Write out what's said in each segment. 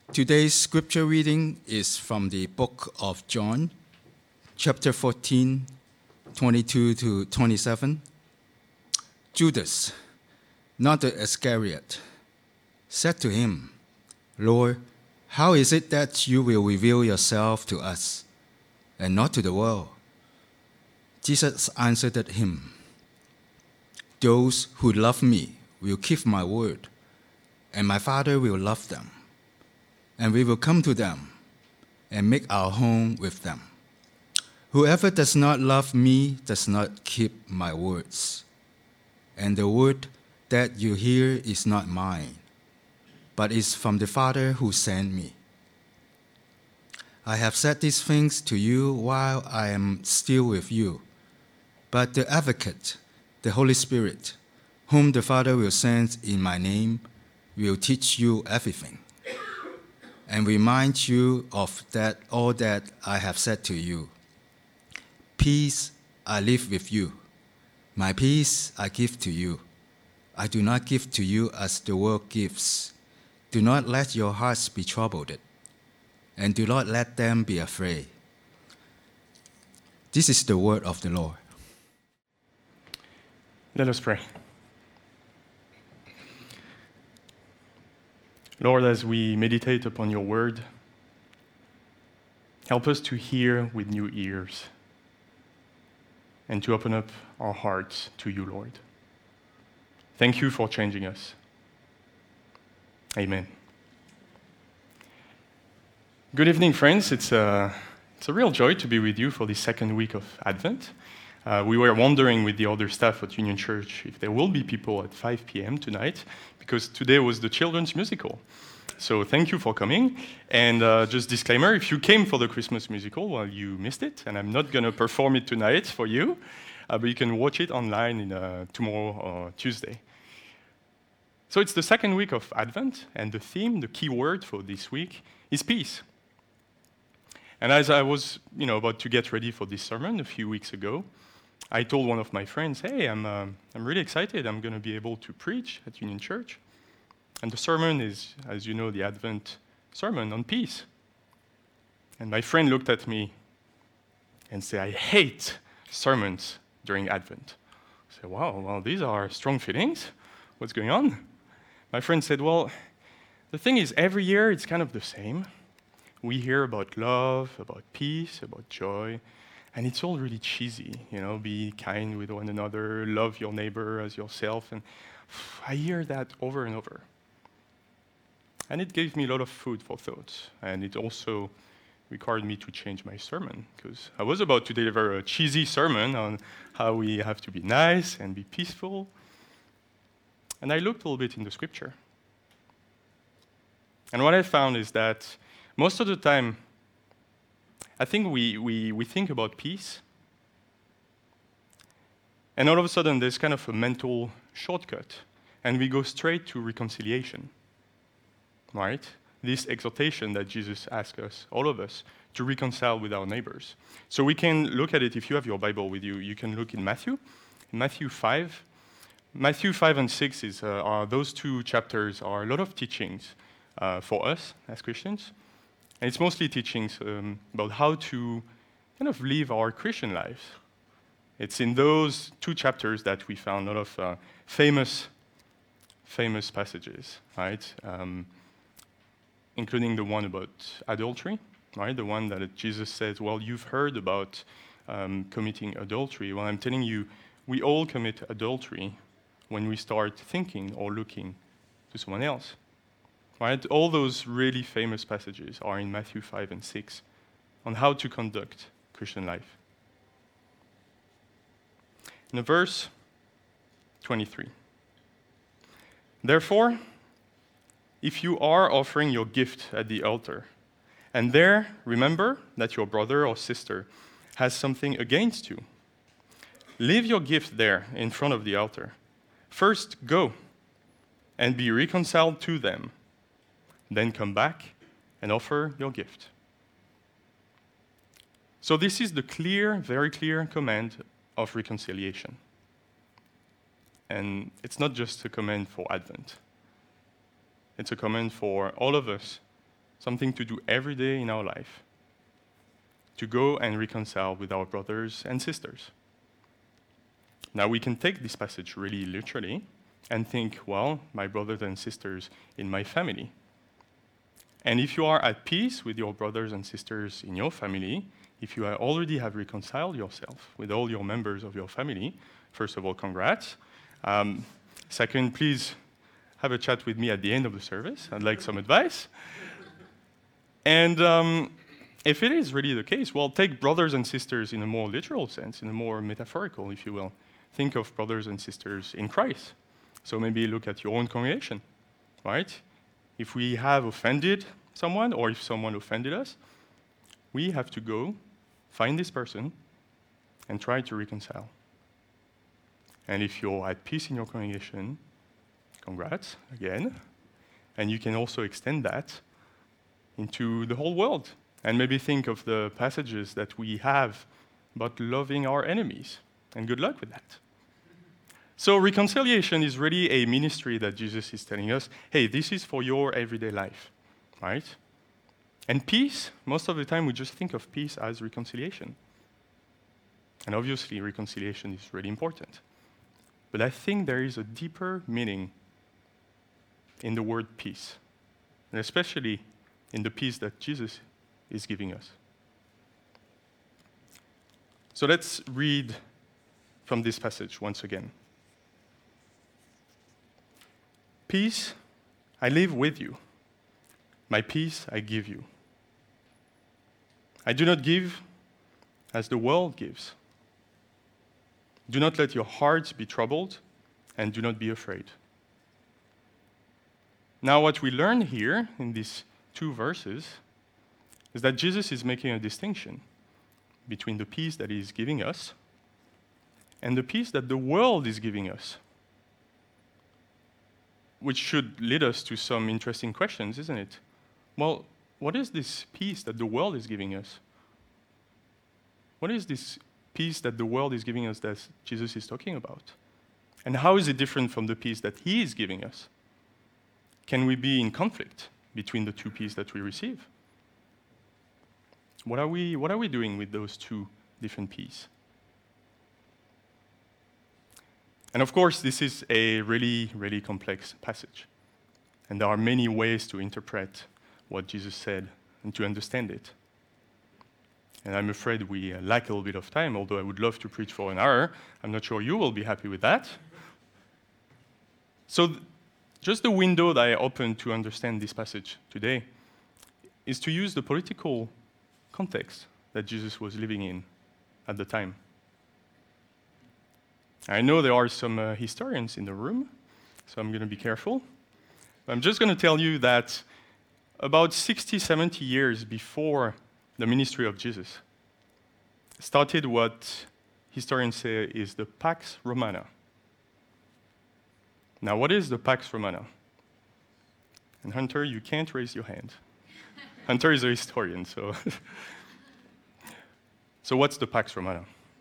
Today's scripture reading is from the book of John, chapter 14, 22 to 27. Judas, not the Iscariot, said to him, "Lord, how is it that you will reveal yourself to us and not to the world?" Jesus answered him, "Those who love me will keep my word, and my Father will love them, and we will come to them and make our home with them. Whoever does not love me does not keep my words. And the word that you hear is not mine, but is from the Father who sent me. I have said these things to you while I am still with you. But the Advocate, the Holy Spirit, whom the Father will send in my name, will teach you everything and remind you of that all that I have said to you. Peace I leave with you. My peace I give to you. I do not give to you as the world gives. Do not let your hearts be troubled, and do not let them be afraid." This is the word of the Lord. Let us pray. Lord, as we meditate upon your word, help us to hear with new ears and to open up our hearts to you, Lord. Thank you for changing us. Amen. Good evening, friends. It's a real joy to be with you for the second week of Advent. We were wondering with the other staff at Union Church if there will be people at 5 p.m. tonight, because today was the children's musical. So thank you for coming. And just disclaimer, if you came for the Christmas musical, well, you missed it, and I'm not going to perform it tonight for you, but you can watch it online tomorrow or Tuesday. So it's the second week of Advent, and the theme, the key word for this week, is peace. And as I was, about to get ready for this sermon a few weeks ago, I told one of my friends, "Hey, I'm really excited. I'm going to be able to preach at Union Church. And the sermon is, as you know, the Advent sermon on peace." And my friend looked at me and said, "I hate sermons during Advent." I said, wow, these are strong feelings. What's going on?" My friend said, "Well, the thing is, every year it's kind of the same. We hear about love, about peace, about joy, and it's all really cheesy, be kind with one another, love your neighbor as yourself, and I hear that over and over. And it gave me a lot of food for thought, and it also required me to change my sermon, because I was about to deliver a cheesy sermon on how we have to be nice and be peaceful, and I looked a little bit in the scripture. And what I found is that most of the time, I think we think about peace, and all of a sudden there's kind of a mental shortcut, and we go straight to reconciliation, right? This exhortation that Jesus asks us, all of us, to reconcile with our neighbors. So we can look at it, if you have your Bible with you, you can look in Matthew 5. Matthew 5 and 6 those two chapters are a lot of teachings for us as Christians. And it's mostly teachings about how to kind of live our Christian lives. It's in those two chapters that we found a lot of famous passages, right? Including the one about adultery, right? The one that Jesus says, "Well, you've heard about committing adultery. Well, I'm telling you, we all commit adultery when we start thinking or looking to someone else." Right? All those really famous passages are in Matthew 5 and 6 on how to conduct Christian life. In verse 23, "Therefore, if you are offering your gift at the altar, and there remember that your brother or sister has something against you, leave your gift there in front of the altar. First go and be reconciled to them. Then come back and offer your gift." So this is the very clear command of reconciliation. And it's not just a command for Advent. It's a command for all of us something to do every day in our life, to go and reconcile with our brothers and sisters. Now, we can take this passage really literally and think, well, my brothers and sisters in my family. And if you are at peace with your brothers and sisters in your family, if you already have reconciled yourself with all your members of your family, first of all, congrats. Second, please have a chat with me at the end of the service. I'd like some advice. And if it is really the case, well, take brothers and sisters in a more literal sense, in a more metaphorical, if you will. Think of brothers and sisters in Christ. So maybe look at your own congregation, right? If we have offended someone, or if someone offended us, we have to go find this person and try to reconcile. And if you're at peace in your congregation, congrats again. And you can also extend that into the whole world. And maybe think of the passages that we have about loving our enemies. And good luck with that. So reconciliation is really a ministry that Jesus is telling us, hey, this is for your everyday life, right? And peace, most of the time we just think of peace as reconciliation. And obviously reconciliation is really important. But I think there is a deeper meaning in the word peace, and especially in the peace that Jesus is giving us. So let's read from this passage once again. Peace I leave with you. My peace I give you. I do not give as the world gives. Do not let your hearts be troubled, and do not be afraid. Now, what we learn here in these two verses is that Jesus is making a distinction between the peace that he is giving us and the peace that the world is giving us, which should lead us to some interesting questions, isn't it? Well, what is this peace that the world is giving us? What is this peace that the world is giving us that Jesus is talking about? And how is it different from the peace that he is giving us? Can we be in conflict between the two peace that we receive? What are we doing with those two different peace? And of course, this is a really, really complex passage. And there are many ways to interpret what Jesus said and to understand it. And I'm afraid we lack a little bit of time, although I would love to preach for an hour. I'm not sure you will be happy with that. So just the window that I opened to understand this passage today is to use the political context that Jesus was living in at the time. I know there are some historians in the room, so I'm going to be careful. I'm just going to tell you that about 60, 70 years before the ministry of Jesus started what historians say is the Pax Romana. Now, what is the Pax Romana? And Hunter, you can't raise your hand. Hunter is a historian, so... So what's the Pax Romana?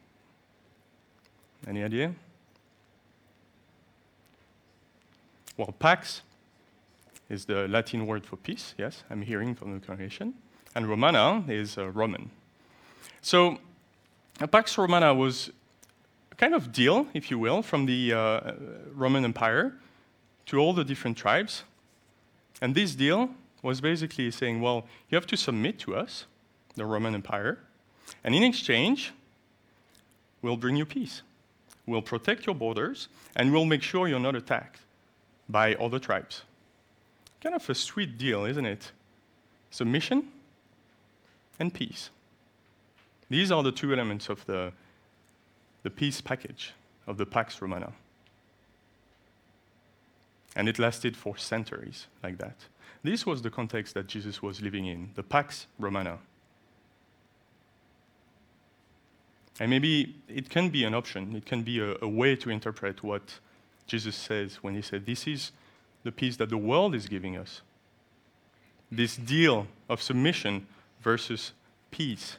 Any idea? Well, Pax is the Latin word for peace, yes, I'm hearing from the congregation. And Romana is Roman. So a Pax Romana was a kind of deal, if you will, from the Roman Empire to all the different tribes. And this deal was basically saying, well, you have to submit to us, the Roman Empire, and in exchange, we'll bring you peace. We'll protect your borders, and we'll make sure you're not attacked by other tribes. Kind of a sweet deal, isn't it? Submission and peace. These are the two elements of the peace package of the Pax Romana. And it lasted for centuries like that. This was the context that Jesus was living in, the Pax Romana. And maybe it can be an option, it can be a way to interpret what Jesus says when he said, this is the peace that the world is giving us. This deal of submission versus peace.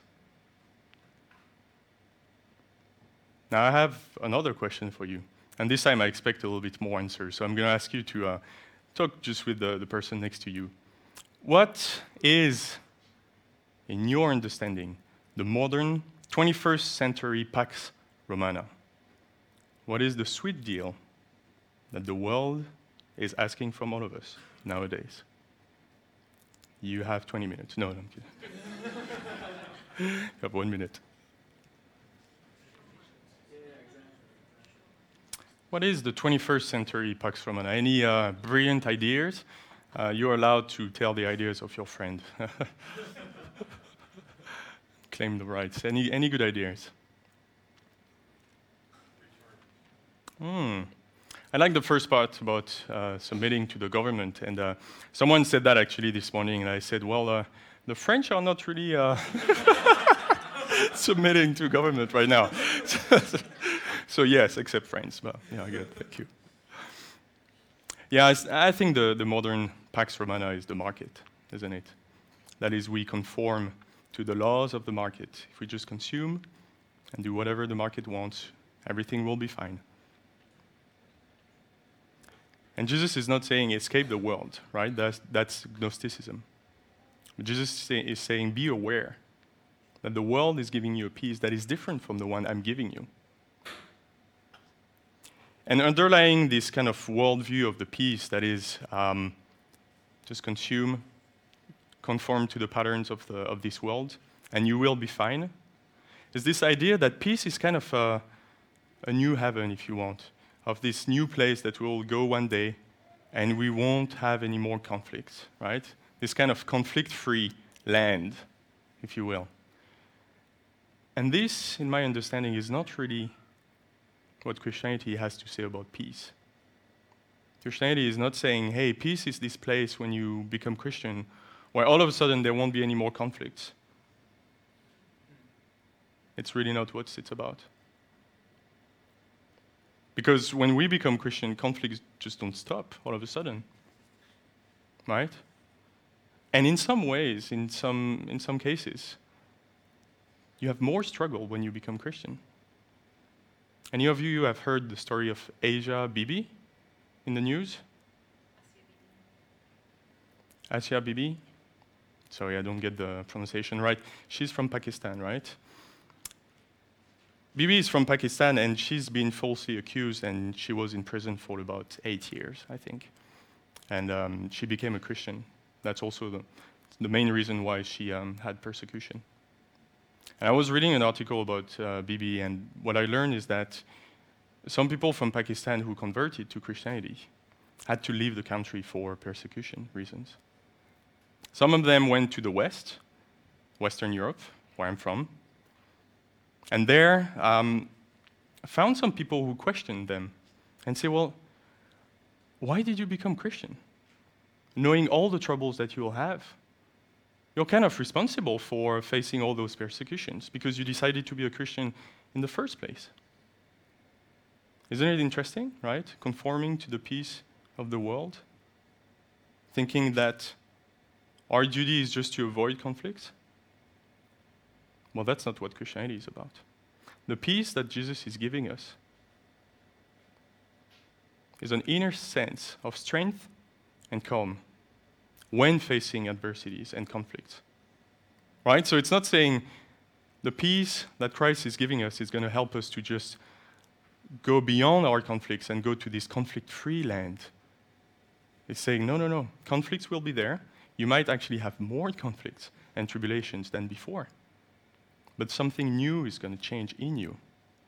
Now I have another question for you. And this time I expect a little bit more answers. So I'm going to ask you to talk just with the person next to you. What is, in your understanding, the modern 21st century Pax Romana? What is the sweet deal that the world is asking from all of us nowadays? You have 20 minutes. No, I'm kidding. You have 1 minute. What is the 21st century Pax Romana? Any brilliant ideas? You're allowed to tell the ideas of your friend. Claim the rights. Any good ideas? I like the first part about submitting to the government. And someone said that actually this morning, and I said, well, the French are not really submitting to government right now. So yes, except France, but yeah, good, thank you. Yeah, I think the modern Pax Romana is the market, isn't it? That is, we conform to the laws of the market. If we just consume and do whatever the market wants, everything will be fine. And Jesus is not saying escape the world, right? That's Gnosticism. But Jesus is saying be aware that the world is giving you a peace that is different from the one I'm giving you. And underlying this kind of worldview of the peace that is just consume, conform to the patterns of this world, and you will be fine, is this idea that peace is kind of a new heaven, if you want, of this new place that we'll go one day, and we won't have any more conflicts, right? This kind of conflict-free land, if you will. And this, in my understanding, is not really what Christianity has to say about peace. Christianity is not saying, hey, peace is this place when you become Christian, where all of a sudden there won't be any more conflicts. It's really not what it's about. Because when we become Christian, conflicts just don't stop all of a sudden, right? And in some ways, in some cases, you have more struggle when you become Christian. Any of you have heard the story of Asia Bibi in the news? Asia Bibi? Sorry, I don't get the pronunciation right. She's from Pakistan, right? Bibi is from Pakistan, and she's been falsely accused, and she was in prison for about 8 years, I think. And she became a Christian. That's also the main reason why she had persecution. And I was reading an article about Bibi, and what I learned is that some people from Pakistan who converted to Christianity had to leave the country for persecution reasons. Some of them went to the West, Western Europe, where I'm from, and there found some people who questioned them and say, well, why did you become Christian? Knowing all the troubles that you will have. You're kind of responsible for facing all those persecutions because you decided to be a Christian in the first place. Isn't it interesting, right? Conforming to the peace of the world, thinking that our duty is just to avoid conflicts. Well, that's not what Christianity is about. The peace that Jesus is giving us is an inner sense of strength and calm when facing adversities and conflicts. Right? So it's not saying the peace that Christ is giving us is going to help us to just go beyond our conflicts and go to this conflict-free land. It's saying, no, conflicts will be there. You might actually have more conflicts and tribulations than before. But something new is going to change in you.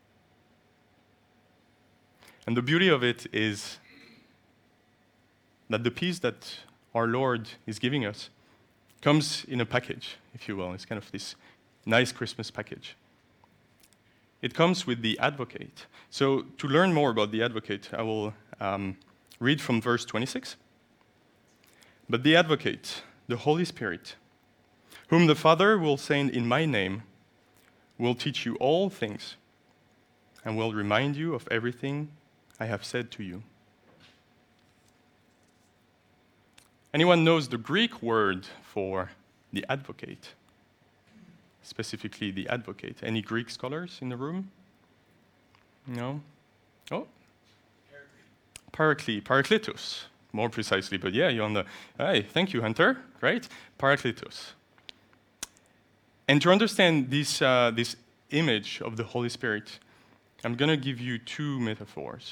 And the beauty of it is that the peace that our Lord is giving us comes in a package, if you will. It's kind of this nice Christmas package. It comes with the advocate. So to learn more about the advocate, I will read from verse 26. But the advocate, the Holy Spirit, whom the Father will send in my name, will teach you all things and will remind you of everything I have said to you. Anyone knows the Greek word for the advocate? Specifically, the advocate. Any Greek scholars in the room? No? Oh? Parakletos. more precisely, but yeah, you're on the, hey, thank you, Hunter, right? Parakletos. And to understand this image of the Holy Spirit, I'm going to give you two metaphors.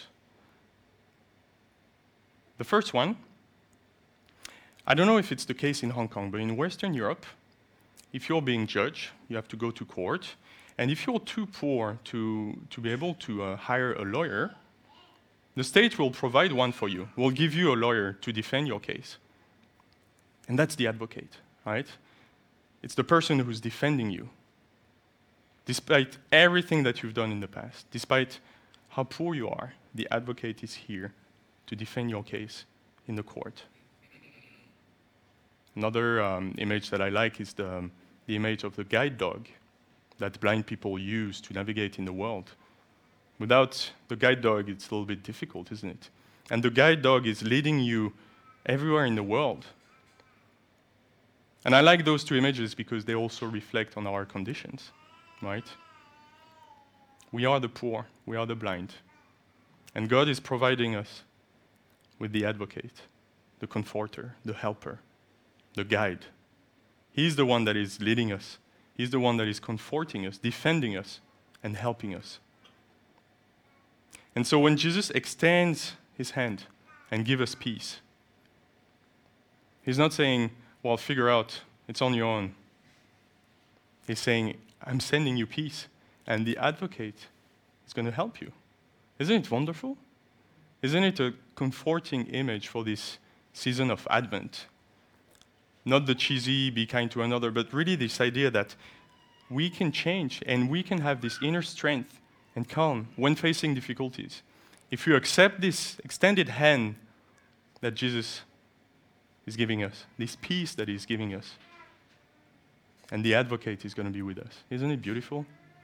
The first one, I don't know if it's the case in Hong Kong, but in Western Europe, if you're being judged, you have to go to court. And if you're too poor to be able to hire a lawyer, the state will provide one for you, will give you a lawyer to defend your case. And that's the advocate, right? It's the person who's defending you. Despite everything that you've done in the past, despite how poor you are, the advocate is here to defend your case in the court. Another image that I like is the image of the guide dog that blind people use to navigate in the world. Without the guide dog, it's a little bit difficult, isn't it? And the guide dog is leading you everywhere in the world. And I like those two images because they also reflect on our conditions, right? We are the poor, we are the blind. And God is providing us with the advocate, the comforter, the helper, the guide. He's the one that is leading us. He's the one that is comforting us, defending us, and helping us. And so when Jesus extends his hand and gives us peace, he's not saying, well, figure out, it's on your own. He's saying, I'm sending you peace, and the advocate is going to help you. Isn't it wonderful? Isn't it a comforting image for this season of Advent? Not the cheesy, be kind to another, but really this idea that we can change and we can have this inner strength and calm when facing difficulties. If you accept this extended hand that Jesus is giving us, this peace that he's giving us, and the advocate is going to be with us. Isn't it beautiful?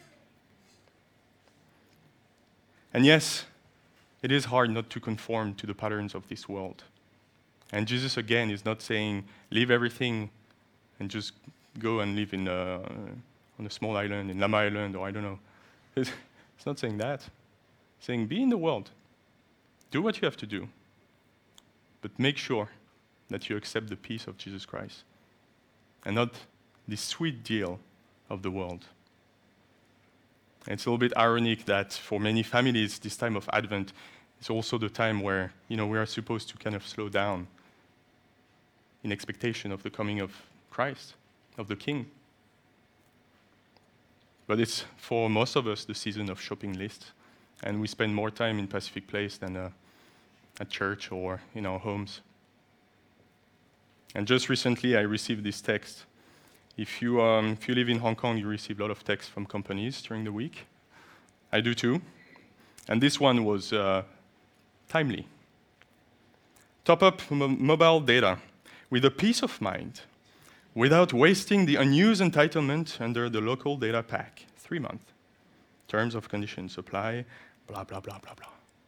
And yes, it is hard not to conform to the patterns of this world. And Jesus, again, is not saying, leave everything and just go and live on a small island, in Lamma Island, or I don't know. It's not saying that. It's saying, be in the world. Do what you have to do. But make sure that you accept the peace of Jesus Christ and not the sweet deal of the world. And it's a little bit ironic that for many families, this time of Advent is also the time where, we are supposed to kind of slow down in expectation of the coming of Christ, of the King. But it's, for most of us, the season of shopping lists. And we spend more time in Pacific Place than at church or in our homes. And just recently, I received this text. If you live in Hong Kong, you receive a lot of texts from companies during the week. I do too. And this one was timely. Top up mobile data with a peace of mind without wasting the unused entitlement under the local data pack. 3 months. Terms of conditions apply, blah, blah, blah, blah,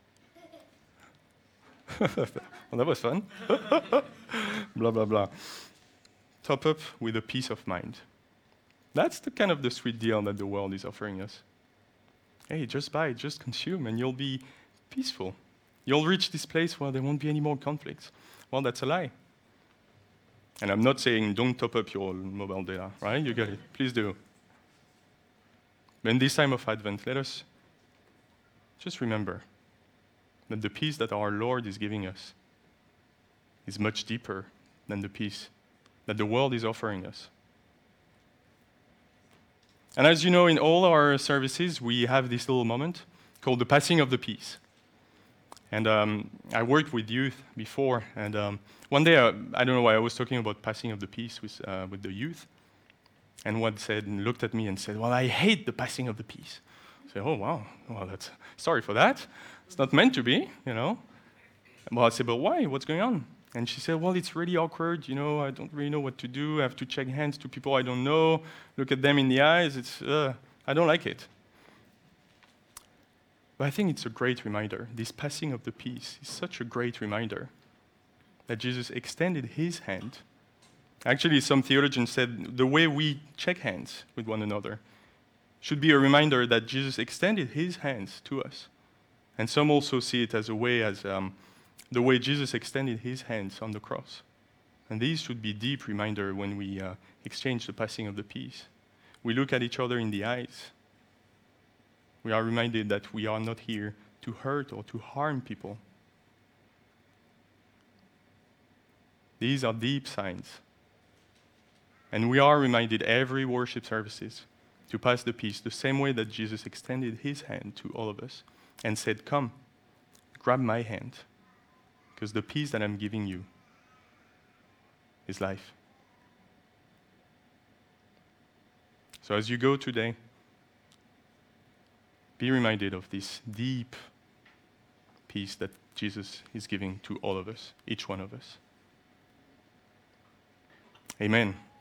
blah. Well, that was fun. Blah, blah, blah. Top up with a peace of mind. That's the kind of the sweet deal that the world is offering us. Hey, just buy, just consume, and you'll be peaceful. You'll reach this place where there won't be any more conflicts. Well, that's a lie. And I'm not saying don't top up your mobile data, right? You get it. Please do. But in this time of Advent, let us just remember that the peace that our Lord is giving us is much deeper than the peace that the world is offering us. And as you know, in all our services, we have this little moment called the passing of the peace. And I worked with youth before, and one day, I don't know why, I was talking about passing of the peace with the youth, and one looked at me and said, well, I hate the passing of the peace. I said, oh, wow, well, sorry for that. It's not meant to be, Well, I said, but why? What's going on? And she said, well, it's really awkward, I don't really know what to do. I have to shake hands to people I don't know, look at them in the eyes. I don't like it. But I think it's a great reminder. This passing of the peace is such a great reminder that Jesus extended his hand. Actually, some theologians said the way we shake hands with one another should be a reminder that Jesus extended his hands to us. And some also see it as a way, as the way Jesus extended his hands on the cross. And these should be deep reminder when we exchange the passing of the peace. We look at each other in the eyes. We are reminded that we are not here to hurt or to harm people. These are deep signs. And we are reminded every worship services to pass the peace the same way that Jesus extended his hand to all of us and said, "Come, grab my hand, because the peace that I'm giving you is life." So as you go today, be reminded of this deep peace that Jesus is giving to all of us, each one of us. Amen.